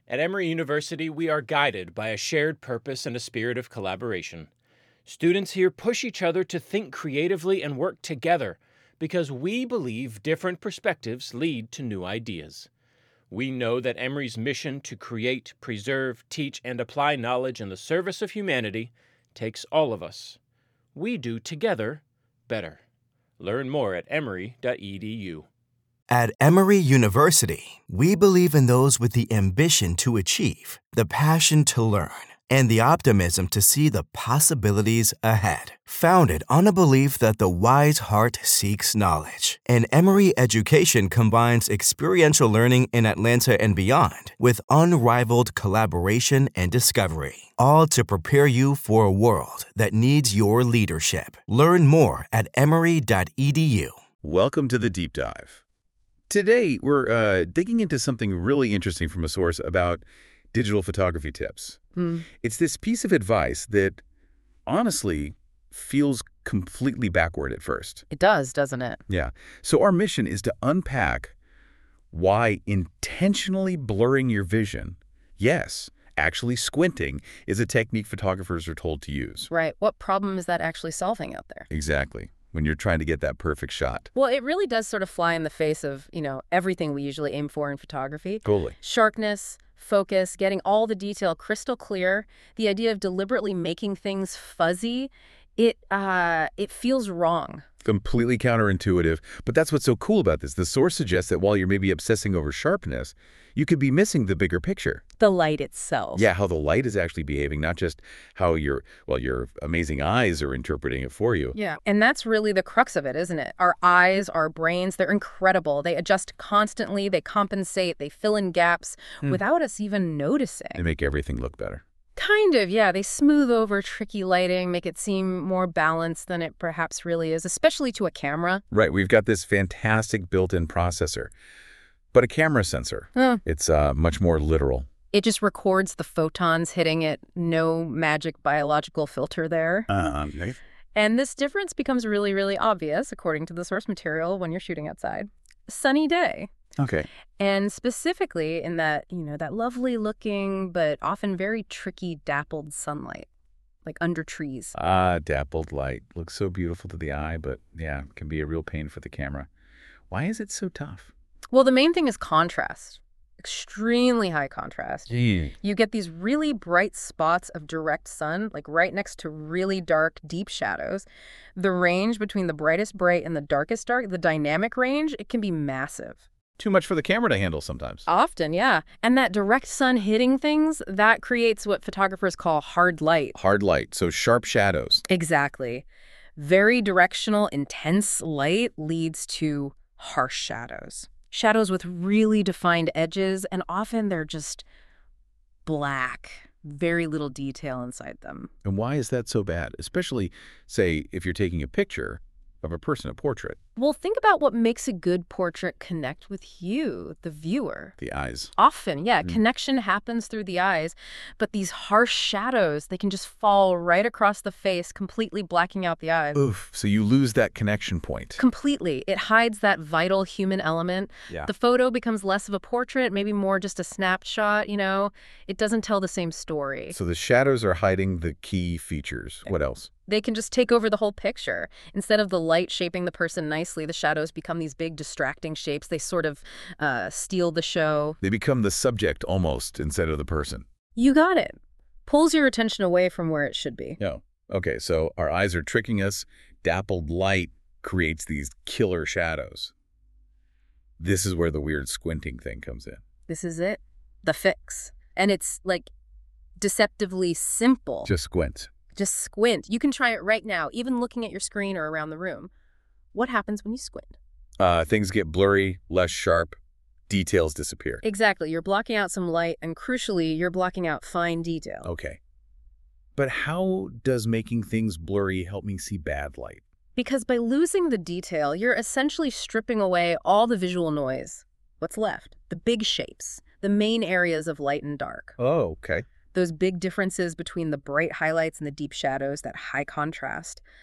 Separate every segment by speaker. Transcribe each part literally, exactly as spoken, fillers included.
Speaker 1: At Emory University, we are guided by a shared purpose and a spirit of collaboration. Students here push each other to think creatively and work together because we believe different perspectives lead to new ideas. We know that Emory's mission to create, preserve, teach, and apply knowledge in the service of humanity takes all of us. We do together better. Learn more at emory dot e d u.
Speaker 2: At Emory University, we believe in those with the ambition to achieve, the passion to learn, and the optimism to see the possibilities ahead. Founded on a belief that the wise heart seeks knowledge, and Emory education combines experiential learning in Atlanta and beyond with unrivaled collaboration and discovery, all to prepare you for a world that needs your leadership. Learn more at emory dot e d u.
Speaker 3: Welcome to the Deep Dive. Today, we're uh, digging into something really interesting from a source about digital photography tips.
Speaker 4: Mm.
Speaker 3: It's this piece of advice that, honestly, feels completely backward at first.
Speaker 4: It does, doesn't it?
Speaker 3: Yeah. So our mission is to unpack why intentionally blurring your vision, yes, actually squinting, is a technique photographers are told to use.
Speaker 4: Right. What problem is that actually solving out there?
Speaker 3: Exactly. When you're trying to get that perfect shot.
Speaker 4: Well, it really does sort of fly in the face of, you know, everything we usually aim for in photography.
Speaker 3: Totally.
Speaker 4: Sharpness, focus, getting all the detail crystal clear, the idea of deliberately making things fuzzy, it uh, it feels wrong.
Speaker 3: Completely counterintuitive, but that's what's so cool about this. The source suggests that while you're maybe obsessing over sharpness, you could be missing the bigger picture.
Speaker 4: The light itself.
Speaker 3: Yeah, how the light is actually behaving, not just how your, well, your amazing eyes are interpreting it for you.
Speaker 4: Yeah, and that's really the crux of it, isn't it? Our eyes, our brains, they're incredible. They adjust constantly, they compensate, they fill in gaps
Speaker 3: Hmm.
Speaker 4: without us even noticing.
Speaker 3: They make everything look better.
Speaker 4: Kind of, yeah. They smooth over tricky lighting, make it seem more balanced than it perhaps really is, especially to a camera.
Speaker 3: Right, we've got this fantastic built-in processor, but a camera sensor.
Speaker 4: Huh.
Speaker 3: It's uh, much more literal.
Speaker 4: It just records the photons hitting it, no magic biological filter there.
Speaker 3: Uh,
Speaker 4: And this difference becomes really, really obvious, according to the source material, when you're shooting outside. Sunny day.
Speaker 3: okay.
Speaker 4: And specifically in that, you know, that lovely looking, but often very tricky dappled sunlight, like under trees.
Speaker 3: Ah, dappled light. Looks so beautiful to the eye, but yeah, can be a real pain for the camera. Why is it so tough?
Speaker 4: Well, the main thing is contrast. Extremely high contrast.
Speaker 3: Gee.
Speaker 4: You get these really bright spots of direct sun, like right next to really dark, deep shadows. The range between the brightest bright and the darkest dark, the dynamic range, it can be massive.
Speaker 3: Too much for the camera to handle sometimes.
Speaker 4: Often, yeah. And that direct sun hitting things, that creates what photographers call hard light.
Speaker 3: Hard light, so sharp shadows.
Speaker 4: Exactly. Very directional, intense light leads to harsh shadows. Shadows with really defined edges, and often they're just black, very little detail inside them.
Speaker 3: And why is that so bad? Especially, say, if you're taking a picture of a person, a portrait.
Speaker 4: Well, think about what makes a good portrait connect with you, the viewer.
Speaker 3: The eyes.
Speaker 4: Often, yeah,
Speaker 3: Mm.
Speaker 4: connection happens through the eyes, but these harsh shadows, they can just fall right across the face, completely blacking out the eyes.
Speaker 3: Oof, so you lose that connection point.
Speaker 4: Completely. It hides that vital human element.
Speaker 3: Yeah.
Speaker 4: The photo becomes less of a portrait, maybe more just a snapshot, you know? It doesn't tell the same story.
Speaker 3: So the shadows are hiding the key features. What else?
Speaker 4: They can just take over the whole picture. Instead of the light shaping the person nicely, the shadows become these big distracting shapes. They sort of uh, steal the show.
Speaker 3: They become the subject almost instead of the person.
Speaker 4: You got it. Pulls your attention away from where it should be.
Speaker 3: No. Okay, so our eyes are tricking us. Dappled light creates these killer shadows. This is where the weird squinting thing comes in.
Speaker 4: This is it. The fix. And it's like deceptively simple.
Speaker 3: Just squint.
Speaker 4: Just squint. You can try it right now, even looking at your screen or around the room. What happens when you squint?
Speaker 3: Uh, things get blurry, less sharp, details disappear.
Speaker 4: Exactly. You're blocking out some light, and crucially, you're blocking out fine detail.
Speaker 3: Okay. But how does making things blurry help me see bad light?
Speaker 4: Because by losing the detail, you're essentially stripping away all the visual noise. What's left? The big shapes, the main areas of light and dark.
Speaker 3: Oh, okay.
Speaker 4: Those big differences between the bright highlights and the deep shadows, that high contrast.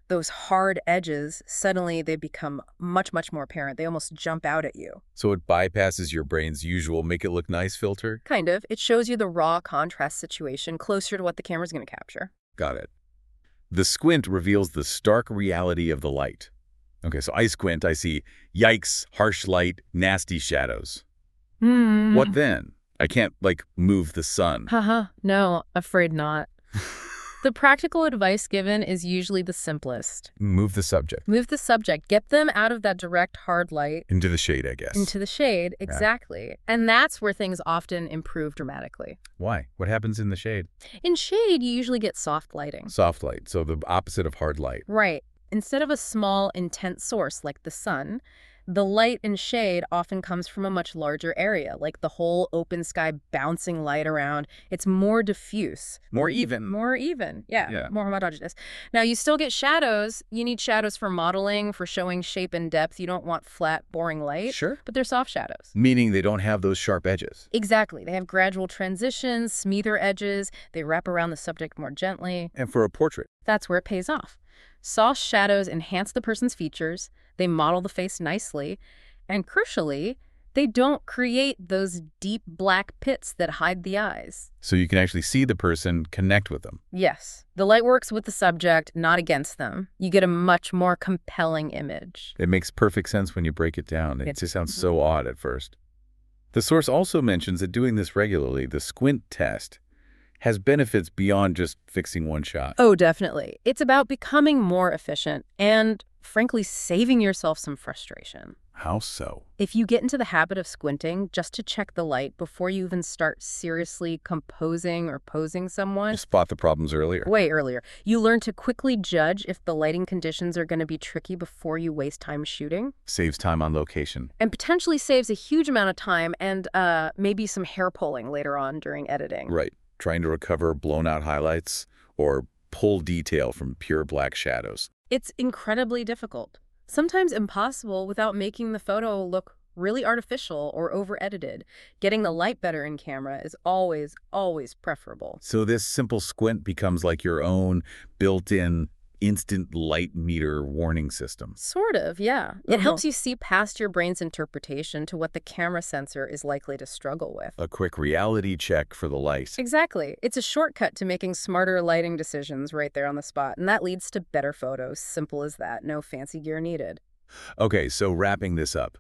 Speaker 4: those hard edges, suddenly they become much, much more apparent. They almost jump out at you.
Speaker 3: So it bypasses your brain's usual make it look nice filter?
Speaker 4: Kind of. It shows you the raw contrast situation closer to what the camera's going to capture.
Speaker 3: Got it. The squint reveals the stark reality of the light. Okay, so I squint, I see, yikes, harsh light, nasty shadows.
Speaker 4: Hmm.
Speaker 3: What then? I can't, like, move the sun.
Speaker 4: Haha, no, afraid not. The practical advice given is usually the simplest.
Speaker 3: Move the subject.
Speaker 4: Move the subject. Get them out of that direct hard light.
Speaker 3: Into the shade, I guess.
Speaker 4: Into the shade, exactly. Yeah. And that's where things often improve dramatically.
Speaker 3: Why? What happens in the shade?
Speaker 4: In shade, you usually get soft lighting.
Speaker 3: Soft light, so the opposite of hard light.
Speaker 4: Right. Instead of a small, intense source like the sun, the light in shade often comes from a much larger area, like the whole open sky bouncing light around. It's more diffuse.
Speaker 3: More even.
Speaker 4: More even, yeah,
Speaker 3: yeah.
Speaker 4: More homogeneous. Now, you still get shadows. You need shadows for modeling, for showing shape and depth. You don't want flat, boring light.
Speaker 3: Sure.
Speaker 4: But they're soft shadows.
Speaker 3: Meaning they don't have those sharp edges.
Speaker 4: Exactly. They have gradual transitions, smoother edges. They wrap around the subject more gently.
Speaker 3: And for a portrait.
Speaker 4: That's where it pays off. Soft shadows enhance the person's features, they model the face nicely, and crucially, they don't create those deep black pits that hide the eyes.
Speaker 3: So you can actually see the person, connect with them.
Speaker 4: Yes. The light works with the subject, not against them. You get a much more compelling image.
Speaker 3: It makes perfect sense when you break it down. It
Speaker 4: It's,
Speaker 3: just sounds so odd at first. The source also mentions that doing this regularly, the squint test, has benefits beyond just fixing one shot.
Speaker 4: Oh, definitely. It's about becoming more efficient and, frankly, saving yourself some frustration.
Speaker 3: How so?
Speaker 4: If you get into the habit of squinting just to check the light before you even start seriously composing or posing someone,
Speaker 3: Just spot the problems earlier.
Speaker 4: way earlier, you learn to quickly judge if the lighting conditions are going to be tricky before you waste time shooting.
Speaker 3: Saves time on location.
Speaker 4: And potentially saves a huge amount of time and uh, maybe some hair pulling later on during editing.
Speaker 3: Right. Trying to recover blown-out highlights or pull detail from pure black shadows.
Speaker 4: It's incredibly difficult, sometimes impossible without making the photo look really artificial or over-edited. Getting the light better in camera is always, always preferable.
Speaker 3: So this simple squint becomes like your own built-in instant light meter warning system.
Speaker 4: Sort of, yeah. It
Speaker 3: Uh-huh.
Speaker 4: helps you see past your brain's interpretation to what the camera sensor is likely to struggle with.
Speaker 3: A quick reality check for the light.
Speaker 4: Exactly. It's a shortcut to making smarter lighting decisions right there on the spot, and that leads to better photos. Simple as that. No fancy gear needed.
Speaker 3: Okay, so wrapping this up.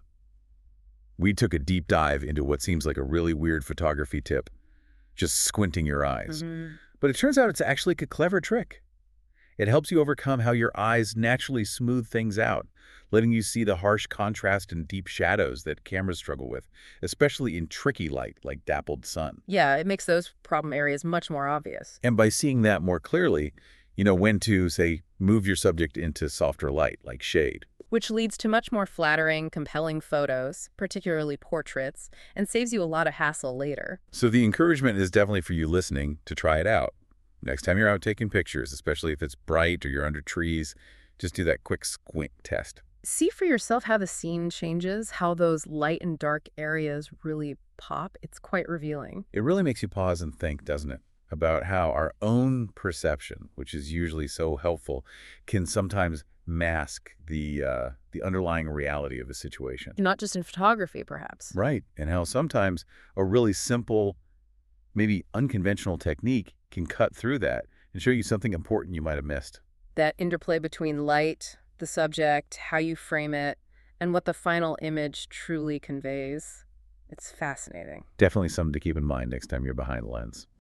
Speaker 3: We took a deep dive into what seems like a really weird photography tip, just squinting your eyes.
Speaker 4: Mm-hmm.
Speaker 3: But it turns out it's actually a clever trick. It helps you overcome how your eyes naturally smooth things out, letting you see the harsh contrast and deep shadows that cameras struggle with, especially in tricky light like dappled sun.
Speaker 4: Yeah, it makes those problem areas much more obvious.
Speaker 3: And by seeing that more clearly, you know when to, say, move your subject into softer light, like shade.
Speaker 4: Which leads to much more flattering, compelling photos, particularly portraits, and saves you a lot of hassle later.
Speaker 3: So the encouragement is definitely for you listening to try it out. Next time you're out taking pictures, especially if it's bright or you're under trees, just do that quick squint test.
Speaker 4: See for yourself how the scene changes, how those light and dark areas really pop. It's quite revealing.
Speaker 3: It really makes you pause and think, doesn't it, about how our own perception, which is usually so helpful, can sometimes mask the uh, the underlying reality of a situation.
Speaker 4: Not just in photography, perhaps.
Speaker 3: Right, and how sometimes a really simple, maybe unconventional technique can cut through that and show you something important you might have missed.
Speaker 4: That interplay between light, the subject, how you frame it, and what the final image truly conveys. It's fascinating.
Speaker 3: Definitely something to keep in mind next time you're behind the lens.